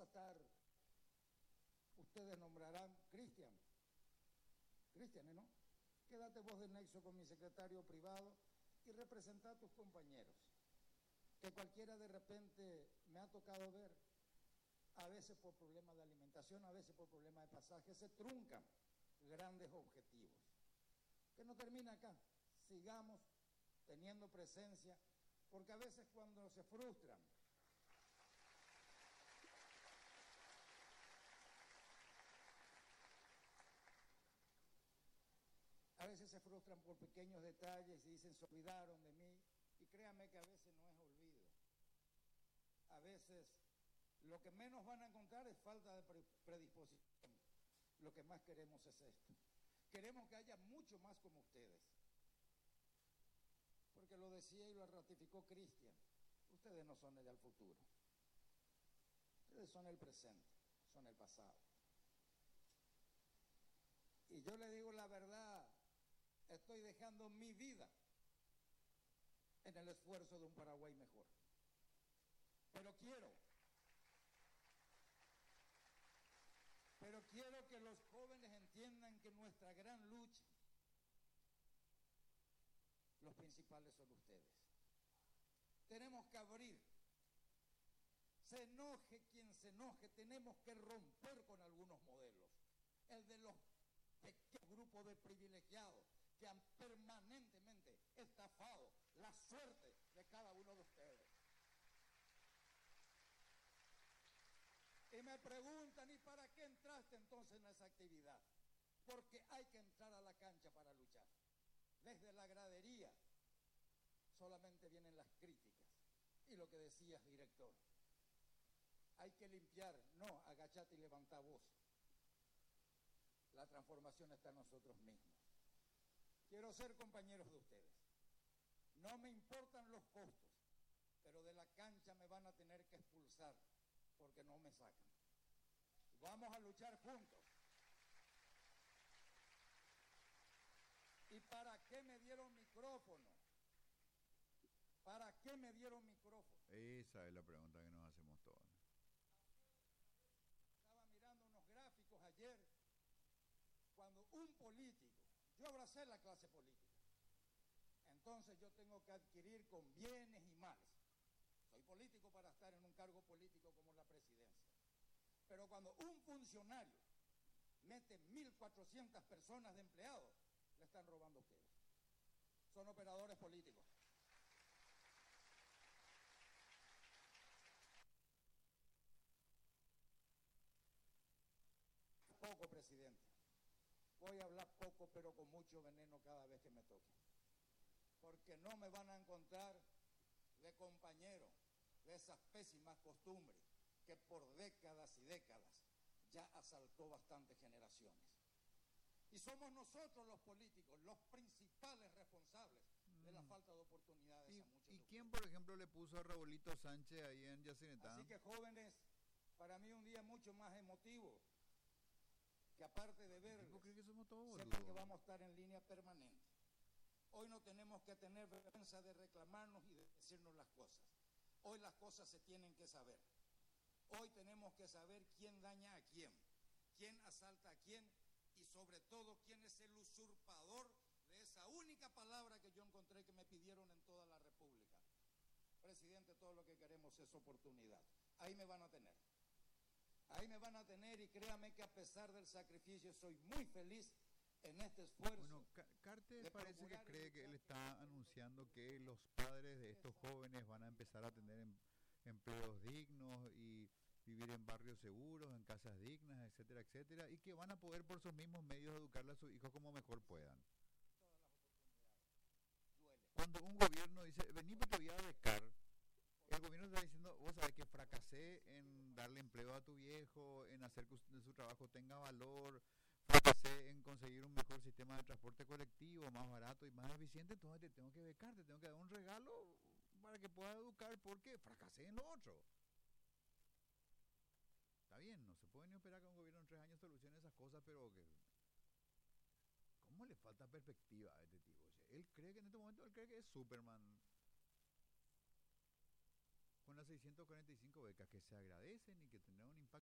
desatar, ustedes nombrarán Cristian, ¿no? Quédate vos de nexo con mi secretario privado y representa a tus compañeros, que cualquiera de repente me ha tocado ver, a veces por problemas de alimentación, a veces por problemas de pasaje, se truncan grandes objetivos. Que no termina acá, sigamos teniendo presencia, porque a veces cuando se frustran, por pequeños detalles y dicen se olvidaron de mí, y créanme que a veces no es olvido. A veces lo que menos van a encontrar es falta de predisposición. Lo que más queremos es esto. Queremos que haya mucho más como ustedes. Porque lo decía y lo ratificó Cristian, ustedes no son el del futuro. Ustedes son el presente, son el pasado. Y yo le digo la verdad, estoy dejando mi vida en el esfuerzo de un Paraguay mejor. Pero quiero que los jóvenes entiendan que nuestra gran lucha, los principales son ustedes. Tenemos que abrir, se enoje quien se enoje, tenemos que romper con algunos modelos. El de los pequeños grupos de privilegiados que han permanentemente estafado la suerte de cada uno de ustedes. Y me preguntan, ¿y para qué entraste entonces en esa actividad? Porque hay que entrar a la cancha para luchar. Desde la gradería solamente vienen las críticas. Y lo que decías, director, hay que limpiar, no, agachate y levantá voz. La transformación está en nosotros mismos. Quiero ser compañeros de ustedes. No me importan los costos, pero de la cancha me van a tener que expulsar porque no me sacan. Vamos a luchar juntos. ¿Y para qué me dieron micrófono? ¿Para qué me dieron micrófono? Esa es la pregunta que nos hacemos todos. Estaba mirando unos gráficos ayer, cuando un político, yo abracé la clase política, entonces yo tengo que adquirir con bienes y males. Soy político para estar en un cargo político como la presidencia. Pero cuando un funcionario mete 1.400 personas de empleados, le están robando a ustedes. Son operadores políticos. Poco, presidente. Voy a hablar poco, pero con mucho veneno cada vez que me toque. Porque no me van a encontrar de compañero de esas pésimas costumbres que por décadas y décadas ya asaltó bastantes generaciones. Y somos nosotros los políticos los principales responsables de la falta de oportunidades a muchos. ¿Y quién, por ejemplo, le puso a Raulito Sánchez ahí en Yacinetá? Así que, jóvenes, para mí un día mucho más emotivo, que aparte de ver, sepan que vamos a estar en línea permanente. Hoy no tenemos que tener vergüenza de reclamarnos y de decirnos las cosas. Hoy las cosas se tienen que saber. Hoy tenemos que saber quién daña a quién asalta a quién y sobre todo quién es el usurpador de esa única palabra que yo encontré que me pidieron en toda la República. Presidente, todo lo que queremos es oportunidad. Ahí me van a tener. Ahí me van a tener y créame que a pesar del sacrificio soy muy feliz en este esfuerzo. Bueno, Cartes parece que cree que él está anunciando que los padres de estos jóvenes van a empezar a tener empleos dignos y vivir en barrios seguros, en casas dignas, etcétera, etcétera, y que van a poder por sus mismos medios educarle a sus hijos como mejor puedan. Cuando un gobierno dice, vení pues te voy a becar, el gobierno está diciendo, vos sabés que fracasé en darle empleo a tu viejo, en hacer que su trabajo tenga valor, fracasé en conseguir un mejor sistema de transporte colectivo, más barato y más eficiente, entonces te tengo que becar, te tengo que dar un regalo para que puedas educar porque fracasé en lo otro. Está bien, no se puede ni esperar que un gobierno en 3 años solucione esas cosas, pero que ¿cómo le falta perspectiva a este tipo? Él cree que en este momento, él cree que es Superman. Con las 645 becas que se agradecen y que